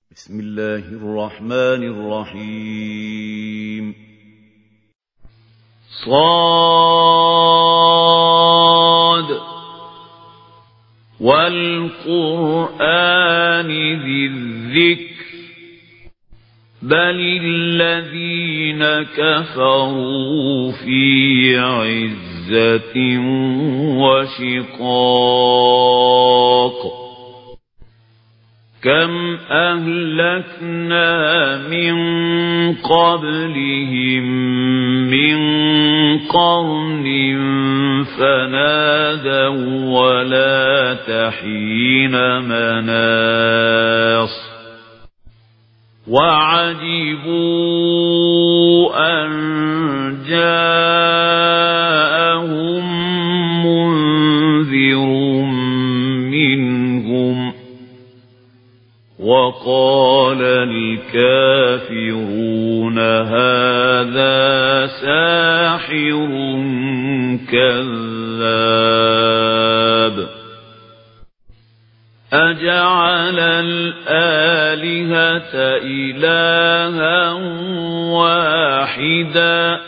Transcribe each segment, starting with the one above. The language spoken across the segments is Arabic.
بسم الله الرحمن الرحيم صاد والقرآن ذي الذكر بل الذين كفروا في عزة وشقاق كم أهلكنا من قبلهم من قرن فنادوا ولا تحين مناص وعجبوا أن جاءهم منذر منهم وقال الكافرون هذا ساحر كذاب أجعل الآلهة إلها واحدا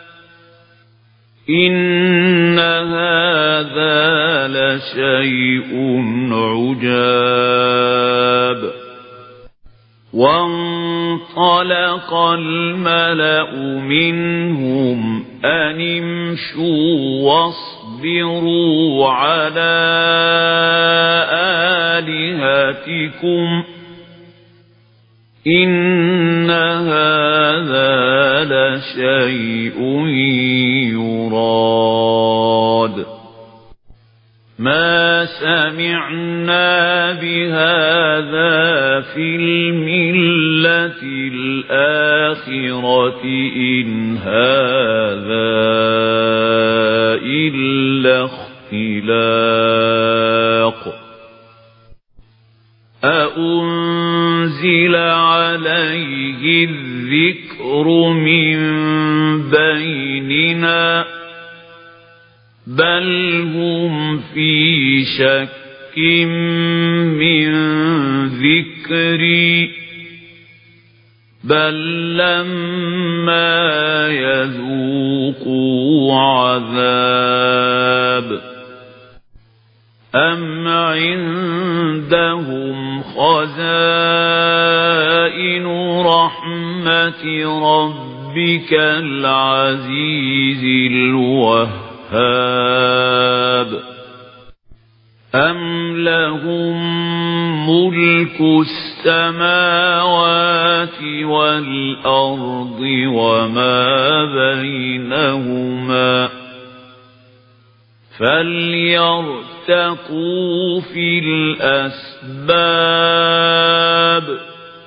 إن هذا لشيء عجاب وانطلق الملأ منهم أن امشوا واصبروا على آلهتكم إن هذا لشيء يراد ما سمعنا بهذا في الملة الآخرة إن هذا إلا اختلاق أأنزل عليه الذكر من بيننا بل هم في شك من ذكري بل لما يذوقوا عذاب أم عندهم خزائن رحمة ربك العزيز الوهاب أم لهم ملك السماوات والأرض وما بينهما فليرتقوا في الأسباب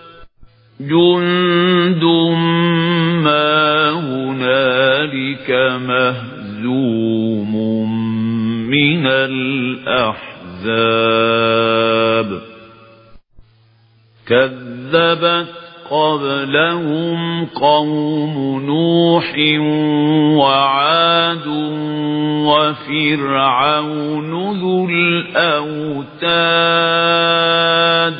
جند ما هنالك مهزوم من الأحزاب كذبت قبلهم قوم نوح وعاد وفرعون ذو الأوتاد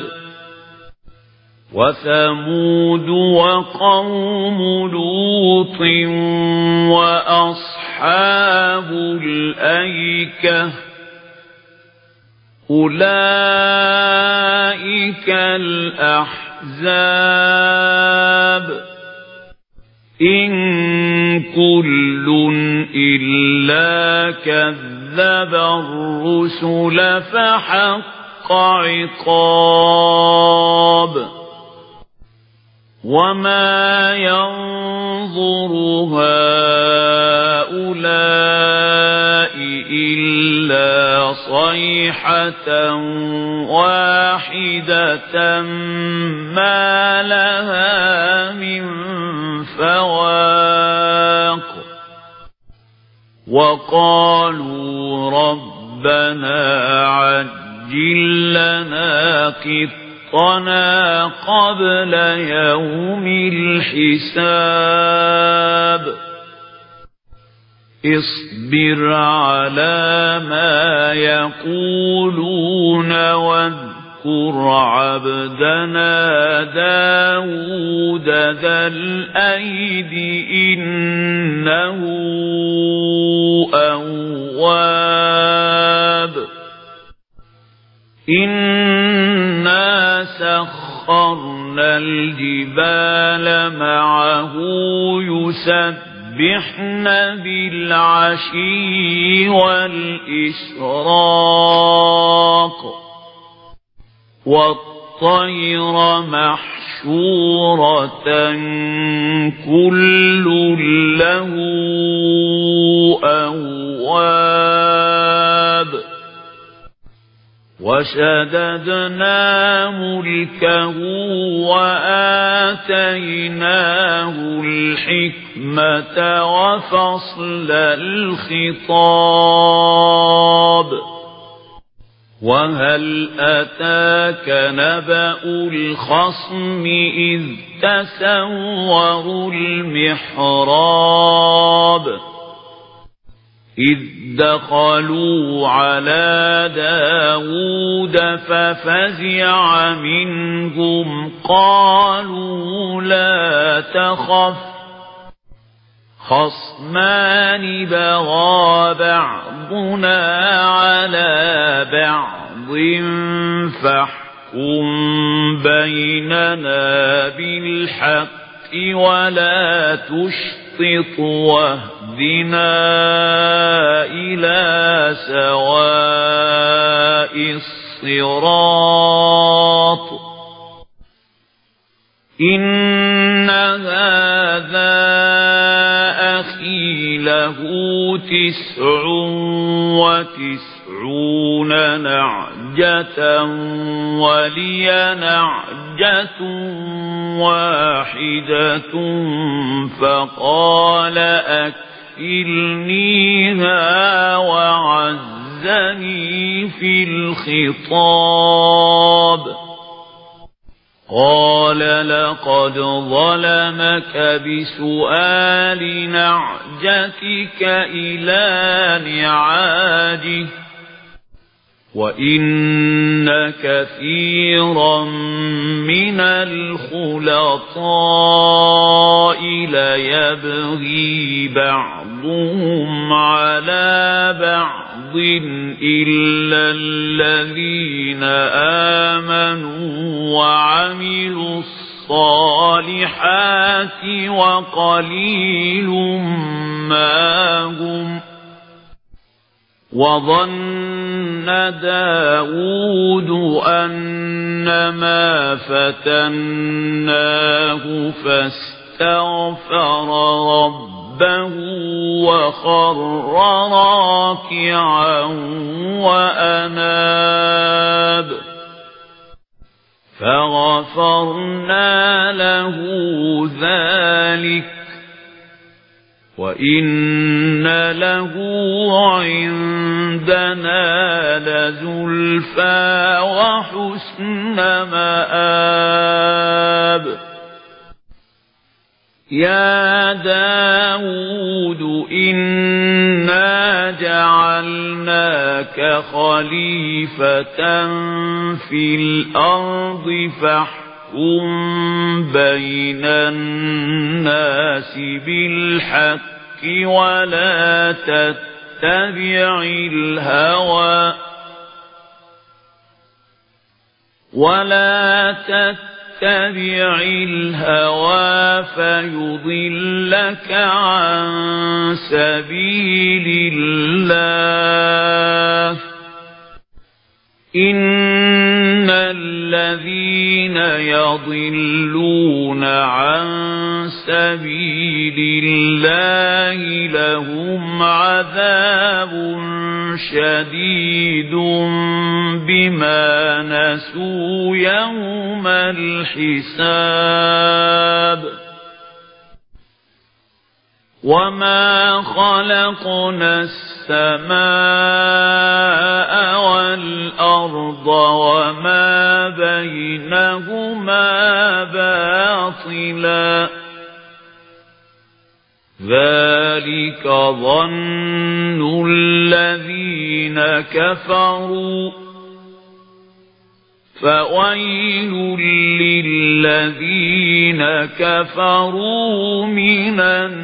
وثمود وقوم لوط وأصحاب الأيكة أولئك الأحزاب إن كل إلا كذب الرسل فحق عقاب وما ينظر هؤلاء إلا صيحة واحدة ما لها من فواق وقالوا ربنا عجل لنا قطنا قبل يوم الحساب اصبر على ما يقولون واذكر عبدنا داود ذا الأيد إنه أواب إنا سخرنا الجبال معه يسبحن بالعشي والإشراق والطير محشورة كل له أواب وشددنا ملكه وآتيناه الحكمة وفصل الخطاب وهل أتاك نبأ الخصم إذ تسوروا المحراب إذ دخلوا على داود ففزع منهم قالوا لا تخف خصمان بغى بعضنا على بعض فاحكم بيننا بالحق ولا تشطط واهدنا إلى سواء الصراط إن هذا أخي له 99 نعجة ولي نعجة واحدة فقال أكفلنيها وعزني في الخطاب قال لقد ظلمك بسؤال نعجتك إلى نعاجه وإن كثيرا من الخلطاء ليبغي بعضهم على بعض إلا الذين آمنوا وعملوا الصالحات وقليل ما هم وظن داود أنما فتناه فاستغفر ربه وخر راكعا وأناب فغفرنا له ذلك وإن له عندنا لزلفى وحسن مآب يا داود إنا جعلناك خليفة في الأرض فاحكم بين الناس بالحق ولا تتبع الهوى فيضلك عن سبيل الله إن الذين يضلون عن سبيل الله لهم عذاب شديد بما نسوا يوم الحساب وما خلقنا السماء والأرض وما بينهما باطلا ذلك ظن الذين كفروا فويل للذين كفروا من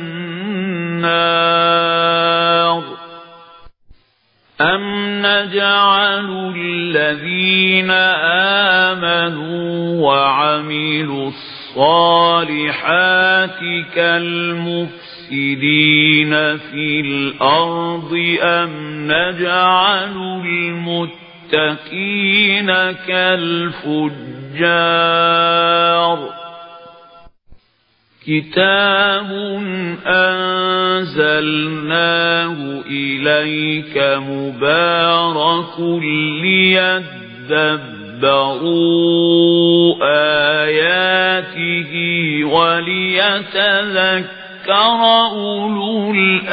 النار أم نجعل الذين آمنوا وعملوا الصالحات كالمفسدين في الأرض أم نجعل المتقين كالفجار كتاب أنزلناه إليك مبارك ليدبروا آياته وليتذكر أولو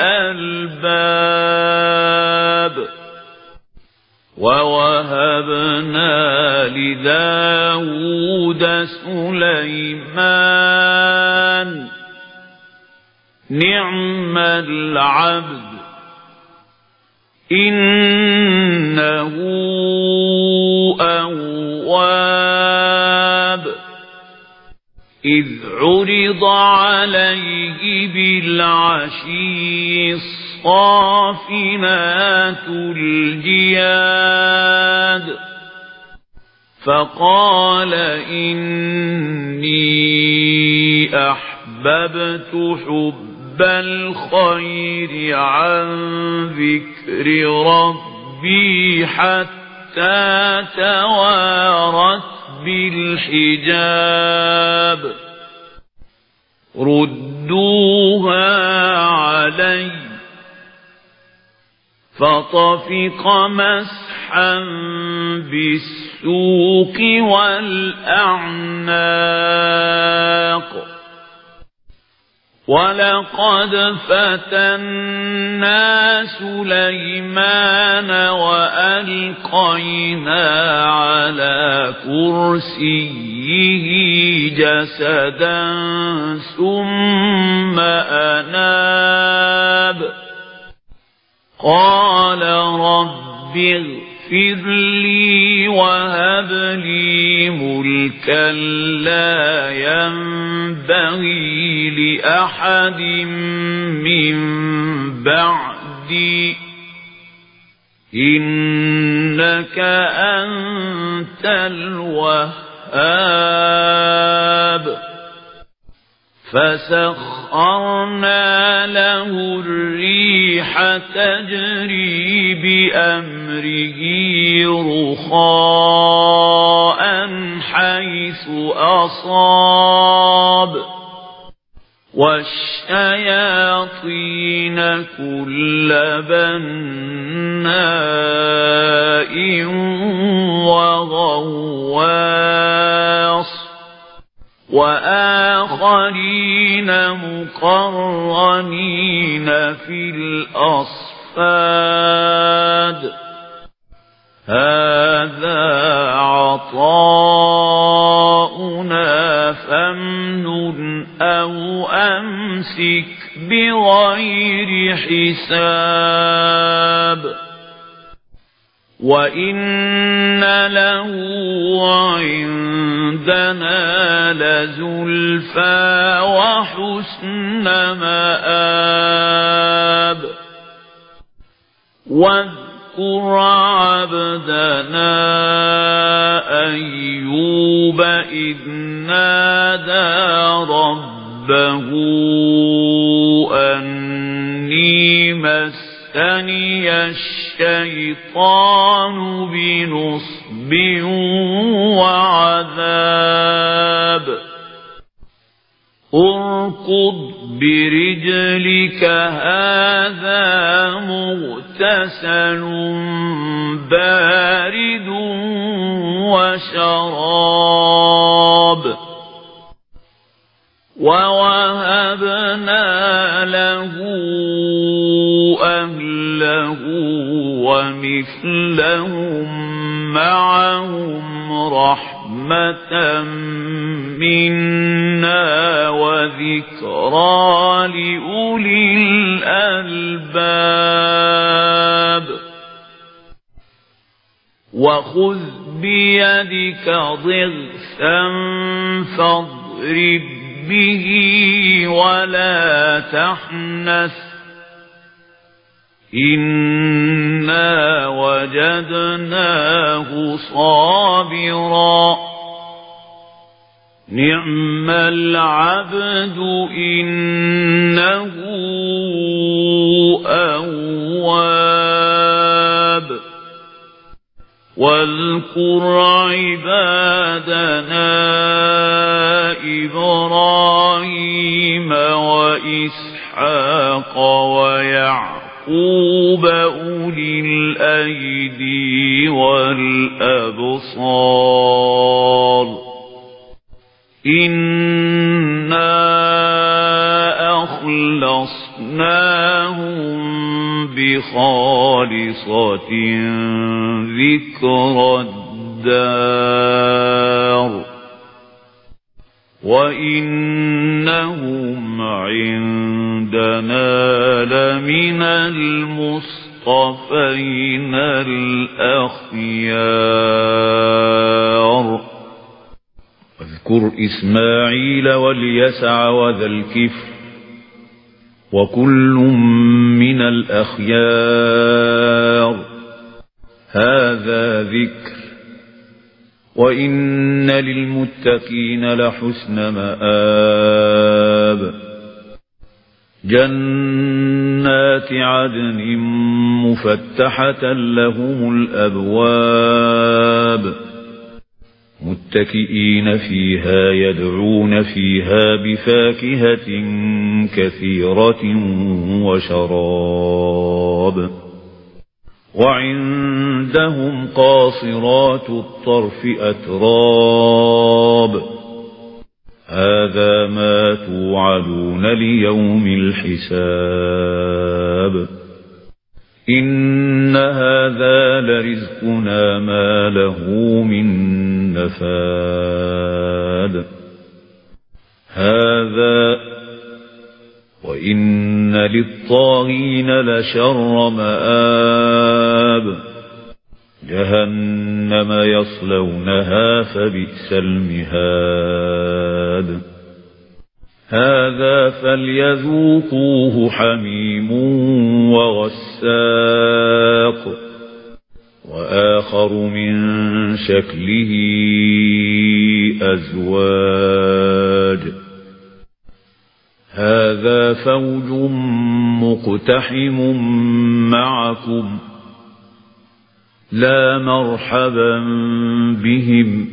الألباب ووهبنا لداود سليمان نعم العبد إنه أواب إذ عرض عليه بالعشي الصافنات الجياد فقال إني أحببت حب الخير عن ذكر ربي حتى توارت بالحجاب ردوها علي فطفق مسحا بالسوق والأعناق ولقد فتنا سليمان وألقينا على كرسيه جسدا ثم أناب قال رب اغفر لي وهب لي ملكا لا ينبغي لأحد من بعدي إنك أنت الوهاب فسخرنا له الريح تجري بأمره رخاء حيث أصاب والشياطين كل بناء وغواص وآخرين مقرنين في الأصفاد هذا عطاؤنا فامنن أو أمسك بغير حساب وإن له عندنا لزلفى وحسن مآب واذكر عبدنا أيوب إذ نادى ربه أني مسني الشيطان بنصب وعذاب اركض برجلك هذا مغتسل بارد وشراب ووهبنا له أهله ومثلهم معهم رحمة منا وذكرى لأولي الألباب وخذ بيدك ضغثا فاضرب به ولا تحنث إنا وجدناه صابرا نعم العبد إنه أواب واذكر عبادنا إبراهيم وإسحاق ويعقوب أولي الأيدي والأبصار إنا أخلصناهم بخالصة ذكر الدار وإنهم عندنا لمن المصطفين الأخيار واذكر إسماعيل واليسع وذا الكفل وكل من الأخيار هذا ذكر وإن للمتقين لحسن مآب جنات عدن مفتحة لهم الأبواب متكئين فيها يدعون فيها بفاكهة كثيرة وشراب وعندهم قاصرات الطرف أتراب هذا ما توعدون ليوم الحساب إن هذا لرزقنا ما له من نفاد هذا وإن للطاغين لشر مآب جهنم يصلونها فبئس المهاد هذا فليذوقوه حميم وغساق وآخر من شكله أزواج هذا فوج مقتحم معكم لا مرحبا بهم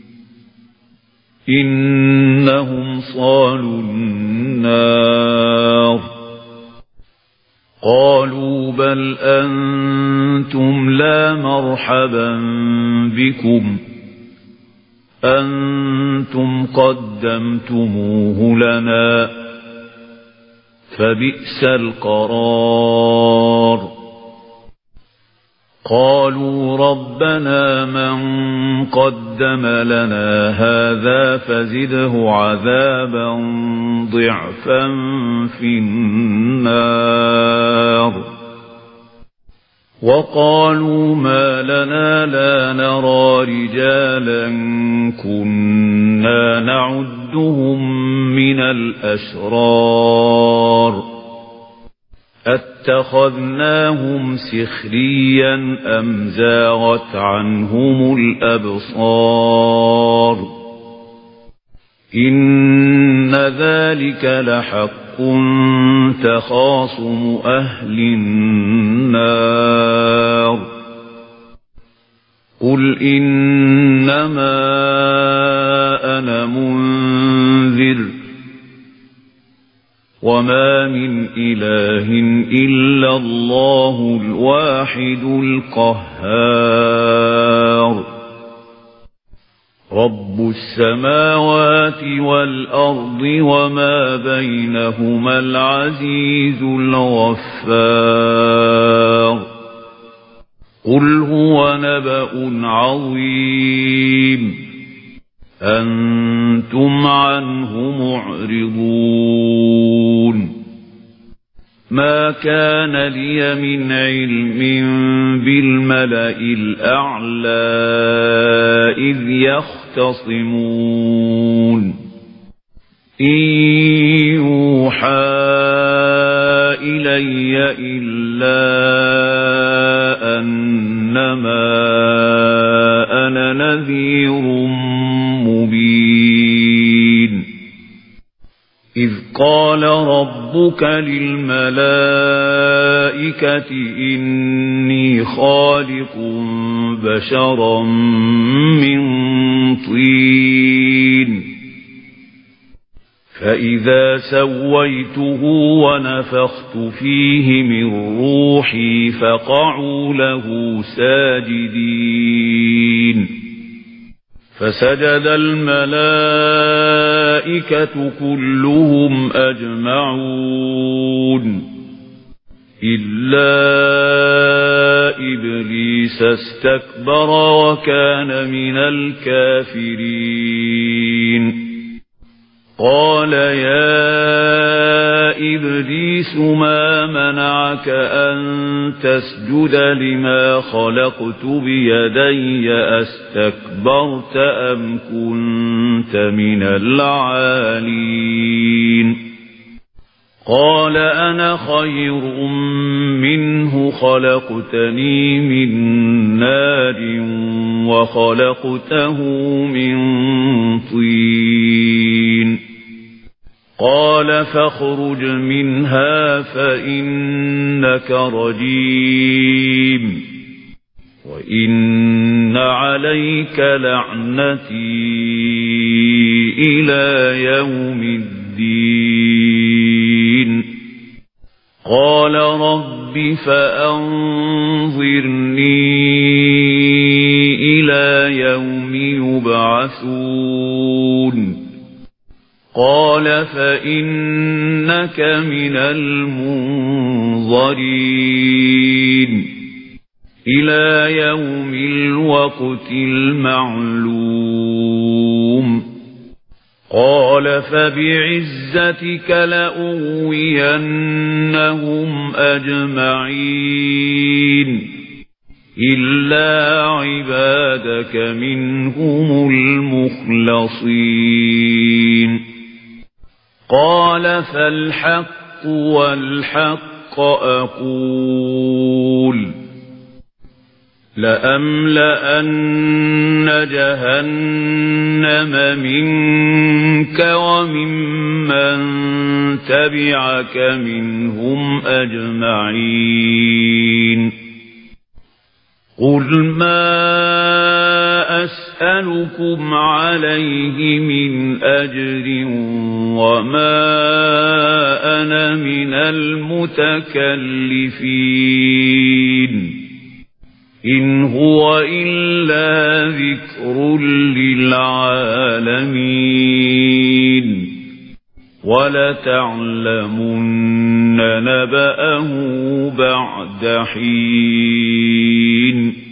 إنهم صالوا النار قالوا بل أنتم لا مرحبا بكم أنتم قدمتموه لنا فبئس القرار قالوا ربنا من قدم لنا هذا فزده عذابا ضعفا في النار وقالوا ما لنا لا نرى رجالا كنا نعدهم من الأشرار اتخذناهم سخريا أم زاغت عنهم الأبصار إن ذلك لحق تخاصم أهل النار قل إنما أنا منذر وما من إله إلا الله الواحد القهار رب السماوات والأرض وما بينهما العزيز الغفار قل هو نبأ عظيم أنتم عنه معرضون ما كان لي من علم بالملأ الأعلى إذ يختصمون إن يوحى إلي إلا أنما أنا نذير مبين إذ قال ربك للملائكة إني خالق بشرا من طين فإذا سويته ونفخت فيه من روحي فقعوا له ساجدين فسجد الملائكة كلهم أجمعون إلا إبليس استكبر وكان من الكافرين قال يا إبليس ما منعك أن تسجد لما خلقت بيدي أستكبرت أم كنت من العالين قال أنا خير منه خلقتني من نار وخلقته من طين قال فاخرج منها فإنك رجيم وإن عليك لعنتي إلى يوم الدين قال رب فأنظرني إلى يوم يبعثون قال فإنك من المنظرين إلى يوم الوقت المعلوم قال فبعزتك لأغوينهم أجمعين إلا عبادك منهم المخلصين قال فالحق والحق أقول لأملأن جهنم منك وممن تبعك منهم أجمعين قل ما أسألكم عليه من أجر وما أنا من المتكلفين إن هو إلا ذكر للعالمين ولتعلمن نبأه بعد حين